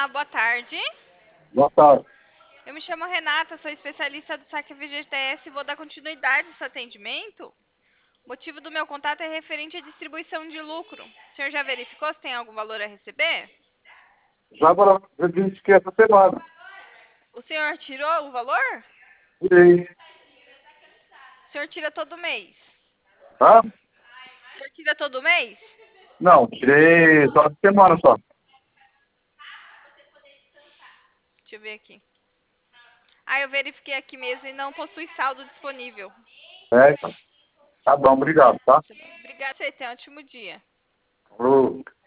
Olá, boa tarde. Boa tarde. Eu me chamo Renata, sou especialista do saque FGTS e vou dar continuidade ao seu atendimento. O motivo do meu contato é referente à distribuição de lucro. O senhor já verificou se tem algum valor a receber? Já agora, eu disse que essa semana. O senhor tirou o valor? Tirei. O senhor tira todo mês? Hã? O senhor tira todo mês? Não, tirei só essa semana só. Deixa eu ver aqui. Ah, eu verifiquei aqui mesmo e não possui saldo disponível. É, então. Tá bom, obrigado, tá? Obrigada, você tenha um ótimo dia. Falou.